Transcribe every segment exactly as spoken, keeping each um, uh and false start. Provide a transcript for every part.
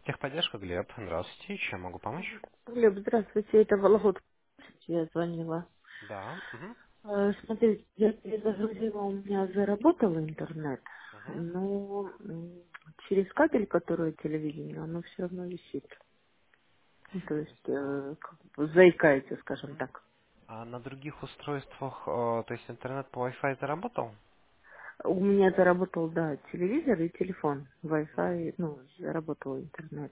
Техподдержка, Глеб. Здравствуйте. Чем могу помочь? Глеб, здравствуйте, это Вологодь. Я звонила. Да. Угу. Э, Смотрите, я перезагрузила, у меня заработал интернет, Угу. но м, через кабель, который телевидение, оно все равно висит. Ну, то То есть, есть, а, э, как бы заикается, скажем мгм. так. А на других устройствах, э, то есть интернет по Wi-Fi заработал? У меня заработал, да, телевизор и телефон. Мгм. Wi-Fi, ну, заработал интернет.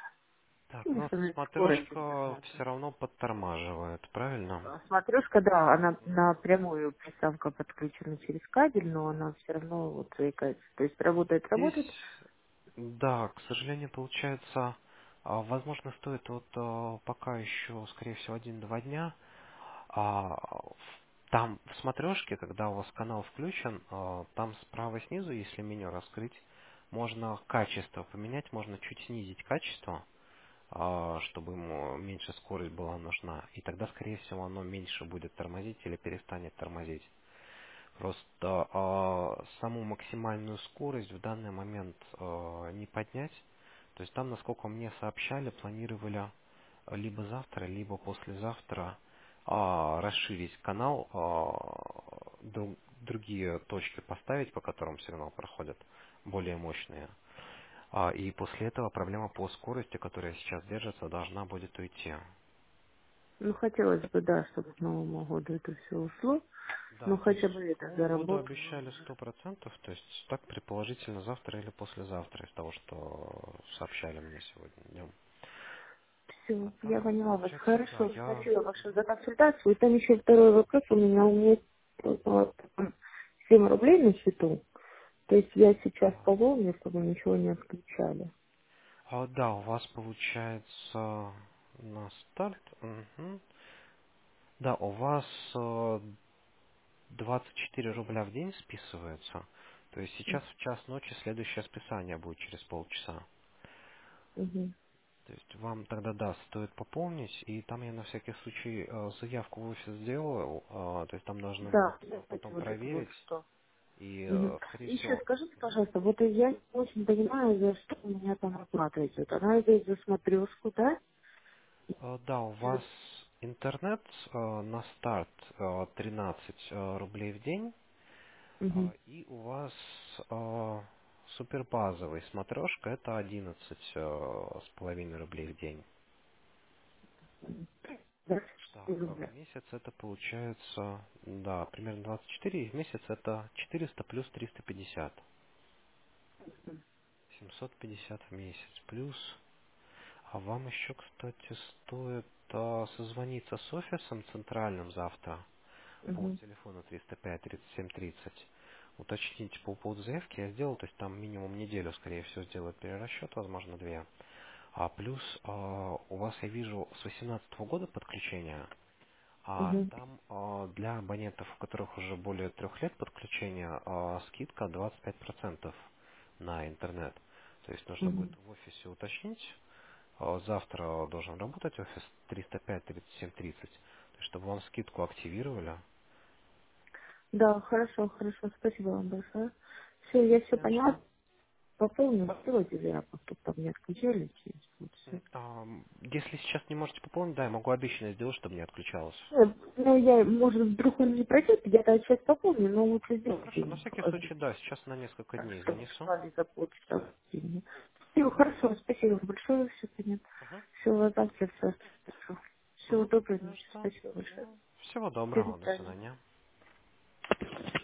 Так, Ну, ну что называется, скорость смотрешка интернета. все равно подтормаживает, правильно? А Смотрешка, да, она Мгм. на прямую приставка подключена через кабель, но она все равно вот заикается. То есть работает, работает. Здесь, да, к сожалению, получается, а, возможно, стоит вот а, пока еще, скорее всего, один-два дня. А, в- там в смотрешке, когда у вас канал включен, а, там справа снизу, если меню раскрыть, можно качество поменять, можно чуть снизить качество, а, чтобы ему меньше скорость была нужна. И тогда, скорее всего, оно меньше будет тормозить или перестанет тормозить. Просто а, саму максимальную скорость в данный момент а, не поднять. То есть там, насколько мне сообщали, планировали либо завтра, либо послезавтра а, расширить канал, а, дру- другие точки поставить, по которым сигнал проходит, более мощные. А, и после этого проблема по скорости, которая сейчас держится, должна будет уйти. Ну, хотелось бы, да, чтобы к Новому году это все ушло. Да, Ну, то хотя есть бы к это Новому году заработало обещали уже. сто процентов, то есть так предположительно завтра или послезавтра, из того, что сообщали мне сегодня днем. Все, А я так, поняла вас. получается, да, Хорошо, я... спасибо большое Мгм. за консультацию. И там еще второй вопрос у меня. У меня вот, семь рублей на счету. То есть я сейчас А, пополню, чтобы ничего не отключали. а, да, у вас получается на старт, мгм. Да, у вас э, двадцать четыре рубля в день списывается. То есть сейчас в час ночи следующее списание будет через полчаса. Угу. То есть вам тогда, да, стоит пополнить, и там я на всякий случай э, заявку в офис сделал, э, то есть там должны будут Да, э, кстати, потом вот это вот проверить, что. и, Мгм. э, скорее Еще всего, скажите, пожалуйста, вот я не очень понимаю, за что у меня там оплата идет. Она идет за смотрешку, да? э, да, у вас интернет э, на старт э, тринадцать э, рублей в день, Угу. э, и у вас э, супербазовый смотрешка это одиннадцать э, с половиной рублей в день. двадцать Так, четыре а в рубля. месяц это получается, да, примерно двадцать четыре, и в месяц это четыреста плюс триста пятьдесят. семьсот пятьдесят в месяц. Плюс, а вам еще, кстати, стоит а, созвониться с офисом центральным завтра по Угу. телефону триста пять тридцать семь тридцать. Уточните по поводу заявки я сделал, то есть там минимум неделю, скорее всего, сделают перерасчет, возможно, две. А плюс а, у вас, я вижу, с восемнадцатого года подключения. А Угу. там а, для абонентов, у которых уже более трех лет подключения, а, скидка двадцать пять процентов на интернет. То есть нужно Угу. будет в офисе уточнить. А, Завтра должен работать офис триста пять тридцать семь тридцать. То есть, чтобы вам скидку активировали. Да, хорошо, хорошо, спасибо вам большое. Все, я все Не за что. поняла. Пополню, сделайте заявку, чтобы там не отключали. Вот М, все. а, Если сейчас не можете пополнить, да, я могу обещанное сделать, чтобы не отключалось. Ну, я, может, вдруг он не пройдет, я-то сейчас пополню, но лучше Ну сделать хорошо, на им, всякий случай, да, сейчас на несколько дней чтобы занесу. слали за полчаса. Все, хорошо, спасибо большое, все понятно. Угу. Всего завтра все хорошо. Всего Угу. доброй Не за ночи, что. спасибо большое. Ну, всего До доброго, до свидания. свидания.